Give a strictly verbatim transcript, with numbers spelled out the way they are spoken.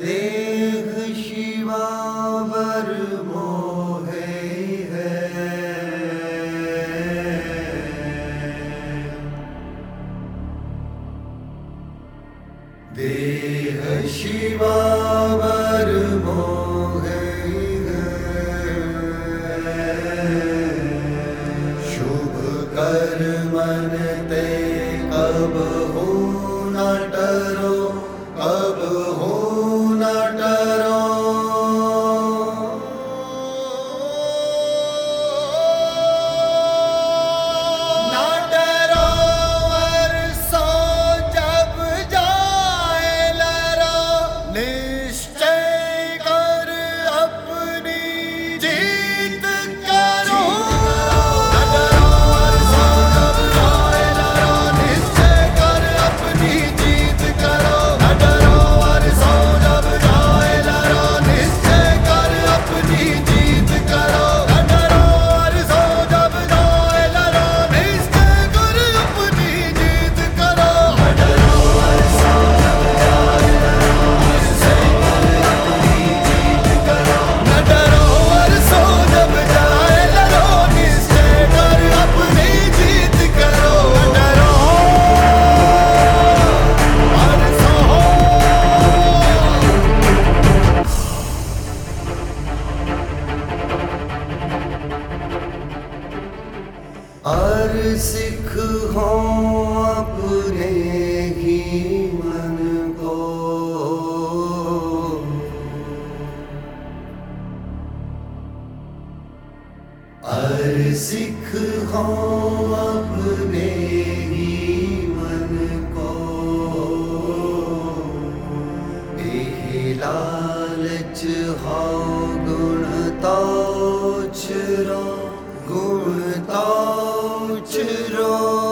देह शिवावर मोहे है, देह शिवावर मोहे है। शुभ कर्मन ते कब हो न डरो, कब हो न डरो। न डरो और सो जब जाए लरो, निश्चय कर अपनी जीत करो। न डरो और सो जब जाए लरो, निश्चय कर अपनी जीत करो। न डरो और सो जब जाए लरो, निश्चय कर अपनी जीत करो। न डरो और सो जब जाए लरो, निश्चय कर अपनी जीत करो। न डरो और सो जब जाए लरो, निश्चय कर अपनी जीत करो। न डरो और सो जब जाए लरो, निश्चय कर अपनी जीत करो। न डरो और सो। और सिख हो अपने ही मन को, और सिख हो अपने ही मन को। एहि लालच हो गुण तोछ रो, गुण तोछ रो।